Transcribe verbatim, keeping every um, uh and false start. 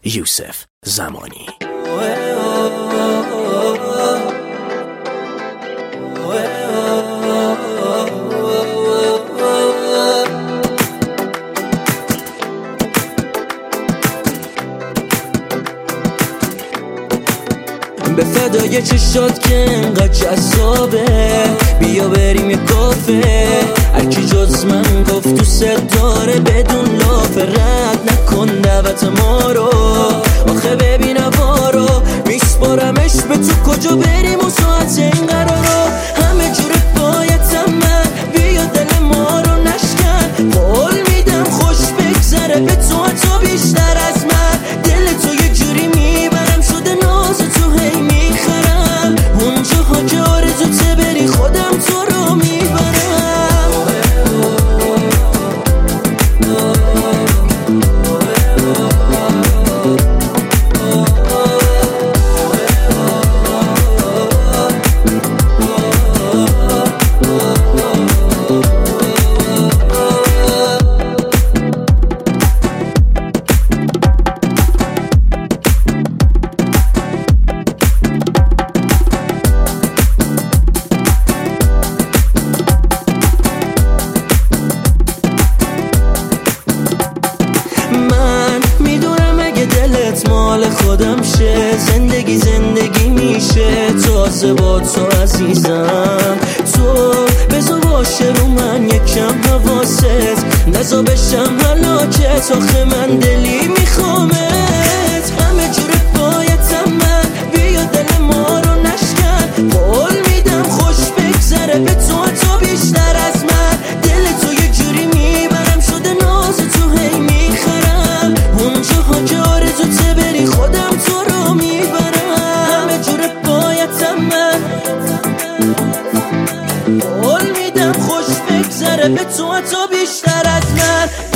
یوسف زمانی. به فدای چشات که انقدر جذابه، بیا بریم یه کافه. هرکی جز من گفت دوست داره بدون لاف، رد نکن دعوت ما رو. آخه ببین هوا رو میسپارمش به تو، کجا بریم و ساعت این قرارو. همه جور بایدم من، بیا دل ما رو نشکن. قول میدم خوش بگذره به تو حتی بیشتر از من. دل تو یه جوری میبرم شده ناز تو هی میخرم. اونجاها که آرزوته بری خودم تو رو میبرم. مال خودم شه، زندگی زندگی میشه تازه با تو عزیزم. تو بذار باشه رو من یکم حواست، نزا بشم هلاکت. آخه من دلی میخوامت، همه جور بایدم من، بیا دل ما رو نشکن. قول میدم خوش بگذره به تو حتی بیشتر از من. دل تو یه جوری میبرم شده ناز تو هی میخرم. اونجاها که آرزوته بری خودم تو رو میبرم. همه جور بایدم من، قول میدم خوش بگذره به تو حتی بیشتر از من.